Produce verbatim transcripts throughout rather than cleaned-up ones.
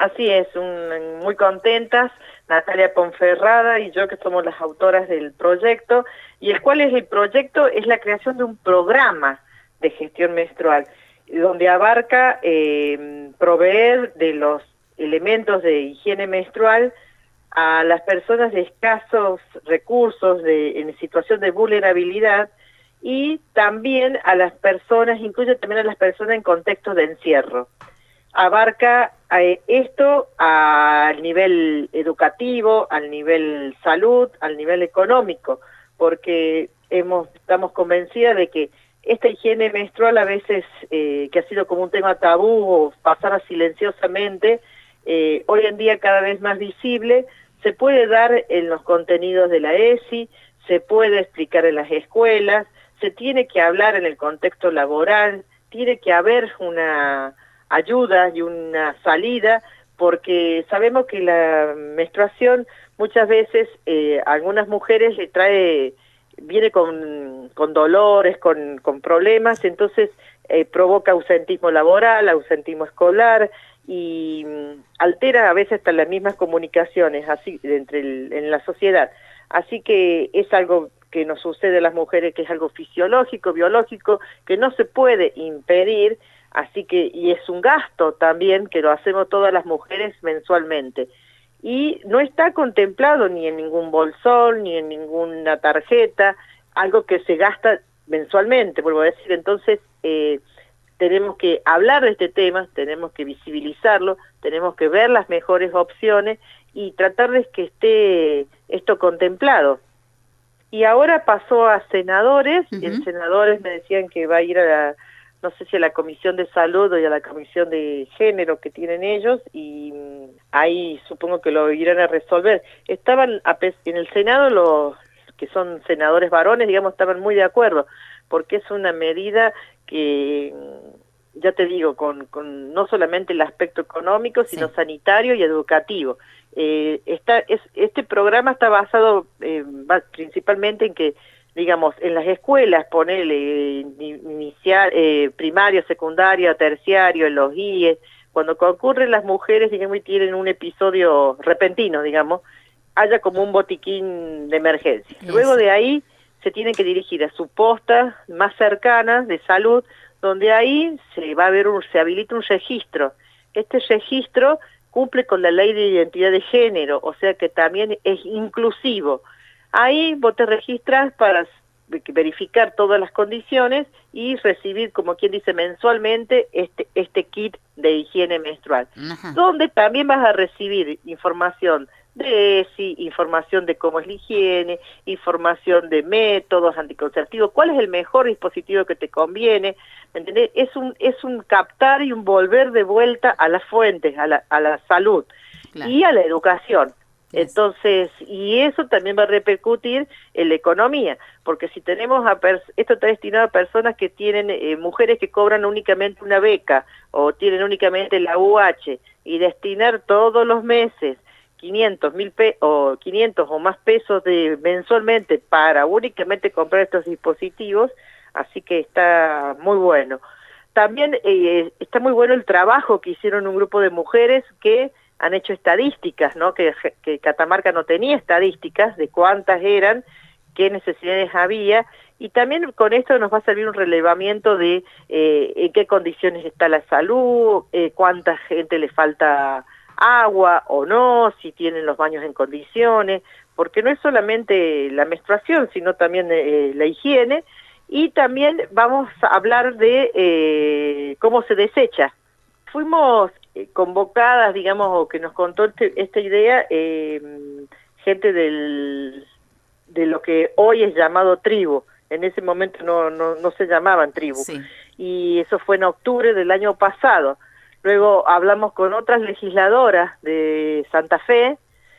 Así es, un, muy contentas, Natalia Ponferrada y yo, que somos las autoras del proyecto, y el cual es el proyecto, es la creación de un programa de gestión menstrual, donde abarca eh, proveer de los elementos de higiene menstrual a las personas de escasos recursos, de, en situación de vulnerabilidad, y también a las personas, incluye también a las personas en contextos de encierro. Abarca eh, esto al nivel educativo, al nivel salud, al nivel económico, porque hemos, estamos convencidas de que esta higiene menstrual a veces, eh, que ha sido como un tema tabú o pasara silenciosamente, eh, hoy en día cada vez más visible, se puede dar en los contenidos de la E S I, se puede explicar en las escuelas, se tiene que hablar en el contexto laboral, tiene que haber una ayuda y una salida, porque sabemos que la menstruación muchas veces eh, a algunas mujeres le trae, viene con, con dolores, con, con problemas, entonces eh, provoca ausentismo laboral, ausentismo escolar, y mm, altera a veces hasta las mismas comunicaciones así entre el, en la sociedad. Así que es algo que nos sucede a las mujeres, que es algo fisiológico, biológico, que no se puede impedir, así que, y es un gasto también que lo hacemos todas las mujeres mensualmente. Y no está contemplado ni en ningún bolsón, ni en ninguna tarjeta, algo que se gasta mensualmente, vuelvo a decir. Entonces, eh, tenemos que hablar de este tema, tenemos que visibilizarlo, tenemos que ver las mejores opciones y tratar de que esté esto contemplado. Y ahora pasó a senadores, uh-huh. En senadores me decían que va a ir a la, no sé si a la Comisión de Salud o a la Comisión de Género que tienen ellos, y ahí supongo que lo irán a resolver. Estaban en el Senado, los que son senadores varones, digamos, estaban muy de acuerdo, porque es una medida que, ya te digo, con, con no solamente el aspecto económico, sino sí. sanitario y educativo. Eh, está, es, este programa está basado eh, principalmente en que, digamos, en las escuelas, ponerle eh, inicial, eh, primario, secundario, terciario, en los I E S, cuando concurren las mujeres, digamos, y tienen un episodio repentino, digamos, haya como un botiquín de emergencia. Eso. Luego de ahí se tienen que dirigir a su posta más cercana de salud, donde ahí se va a ver un, se habilita un registro. Este registro cumple con la ley de identidad de género, o sea que también es inclusivo. Ahí vos te registras para verificar todas las condiciones y recibir, como quien dice, mensualmente este, este kit de higiene menstrual, Ajá. donde también vas a recibir información de E S I, información de cómo es la higiene, información de métodos anticonceptivos, cuál es el mejor dispositivo que te conviene, ¿me entendés? Es un, es un captar y un volver de vuelta a las fuentes, a la, a la salud claro. y a la educación. Yes. Entonces, y eso también va a repercutir en la economía, porque si tenemos a esto está destinado a personas que tienen, eh, mujeres que cobran únicamente una beca o tienen únicamente la U H, y destinar todos los meses quinientos mil pe o quinientos o más pesos de mensualmente para únicamente comprar estos dispositivos, así que está muy bueno. También eh, está muy bueno el trabajo que hicieron un grupo de mujeres que han hecho estadísticas, ¿no? Que, que Catamarca no tenía estadísticas de cuántas eran, qué necesidades había, y también con esto nos va a servir un relevamiento de eh, en qué condiciones está la salud, eh, cuánta gente le falta agua o no, si tienen los baños en condiciones, porque no es solamente la menstruación, sino también eh, la higiene, y también vamos a hablar de eh, cómo se desecha. Fuimos eh, convocadas, digamos, o que nos contó este, esta idea, eh, gente del, de lo que hoy es llamado tribu. En ese momento no, no, no se llamaban tribu, sí. Y eso fue en octubre del año pasado. Luego hablamos con otras legisladoras de Santa Fe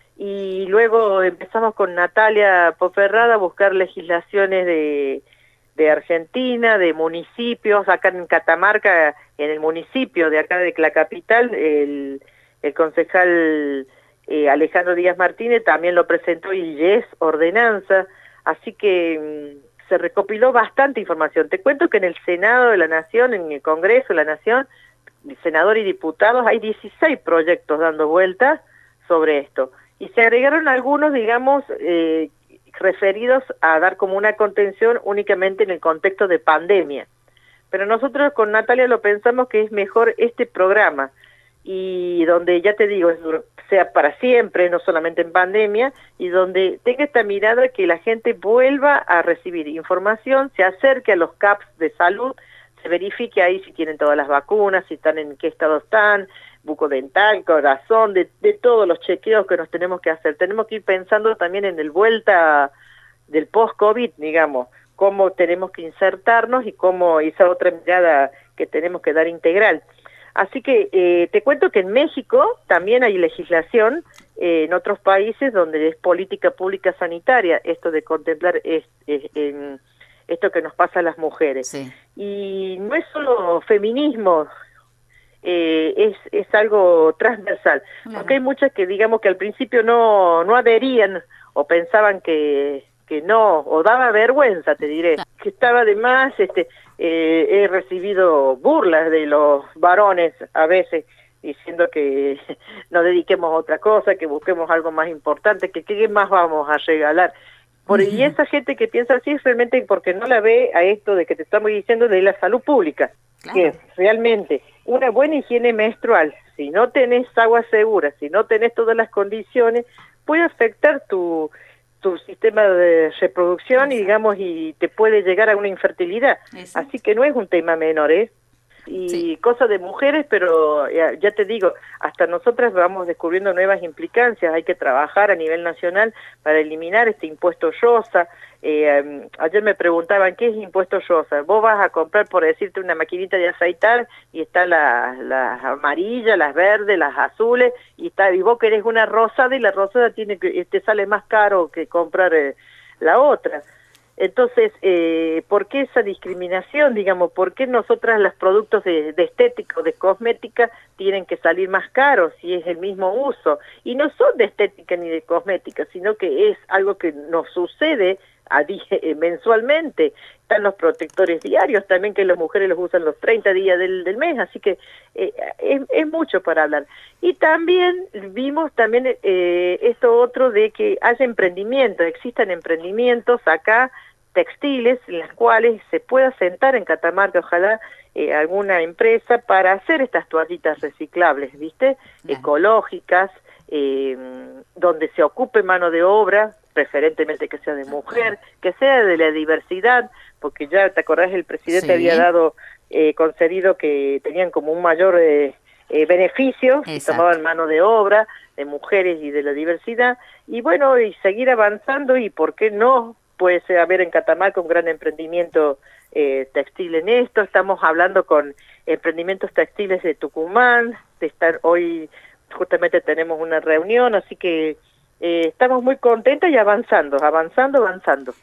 y luego empezamos con Natalia Ponferrada a buscar legislaciones de, de Argentina, de municipios. Acá en Catamarca, en el municipio de acá de la capital, el, el concejal eh, Alejandro Díaz Martínez también lo presentó y es ordenanza, así que mmm, se recopiló bastante información. Te cuento que en el Senado de la Nación, en el Congreso de la Nación, senadores y diputados, hay dieciséis proyectos dando vueltas sobre esto. Y se agregaron algunos, digamos, eh, referidos a dar como una contención únicamente en el contexto de pandemia. Pero nosotros con Natalia lo pensamos que es mejor este programa, y donde, ya te digo, sea para siempre, no solamente en pandemia, y donde tenga esta mirada que la gente vuelva a recibir información, se acerque a los C A Ps de salud, se verifique ahí si tienen todas las vacunas, si están en qué estado están, bucodental, corazón, de, de todos los chequeos que nos tenemos que hacer. Tenemos que ir pensando también en el vuelta del post-COVID, digamos, cómo tenemos que insertarnos y cómo esa otra mirada que tenemos que dar integral. Así que eh, te cuento que en México también hay legislación, eh, en otros países donde es política pública sanitaria, esto de contemplar es, es, en esto que nos pasa a las mujeres. Sí. Y no es solo feminismo, eh, es, es algo transversal, claro. Porque hay muchas que digamos que al principio no, no adherían o pensaban que, que no, o daba vergüenza, te diré, claro. Que estaba de más, este... Eh, he recibido burlas de los varones a veces diciendo que nos dediquemos a otra cosa, que busquemos algo más importante, que qué más vamos a regalar. Por, uh-huh. Y esa gente que piensa así es realmente porque no la ve a esto de que te estamos diciendo de la salud pública, claro. Que realmente una buena higiene menstrual, si no tenés agua segura, si no tenés todas las condiciones, puede afectar tu... tu sistema de reproducción. Exacto. Y digamos, y te puede llegar a una infertilidad. Exacto. Así que no es un tema menor, ¿eh? Y sí. Cosa de mujeres, pero ya, ya te digo, hasta nosotras vamos descubriendo nuevas implicancias. Hay que trabajar a nivel nacional para eliminar este impuesto Llosa. Eh, um, ayer me preguntaban, ¿qué es impuesto Llosa? Vos vas a comprar, por decirte, una maquinita de afeitar y está las la amarillas, las verdes, las azules, y está y vos querés una rosada y la rosada tiene que te sale más caro que comprar eh, la otra. Entonces, eh, ¿por qué esa discriminación, digamos? ¿Por qué nosotras los productos de, de estética o de cosmética tienen que salir más caros si es el mismo uso? Y no son de estética ni de cosmética, sino que es algo que nos sucede a di mensualmente. Están los protectores diarios también, que las mujeres los usan los treinta días del, del mes, así que eh, es, es mucho para hablar. Y también vimos también eh, esto otro de que haya emprendimientos, existan emprendimientos acá, textiles, en las cuales se pueda sentar en Catamarca, ojalá, eh, alguna empresa para hacer estas toallitas reciclables, ¿viste? Bien. Ecológicas, eh, donde se ocupe mano de obra, preferentemente que sea de mujer, que sea de la diversidad, porque ya te acordás, el presidente sí. había dado, eh, concedido que tenían como un mayor eh, eh, beneficio, y tomaban mano de obra, de mujeres y de la diversidad, y bueno, y seguir avanzando, y por qué no, puede ser haber en Catamarca un gran emprendimiento eh, textil en esto. Estamos hablando con emprendimientos textiles de Tucumán, de estar hoy, justamente tenemos una reunión, así que Eh, estamos muy contentos y avanzando, avanzando, avanzando.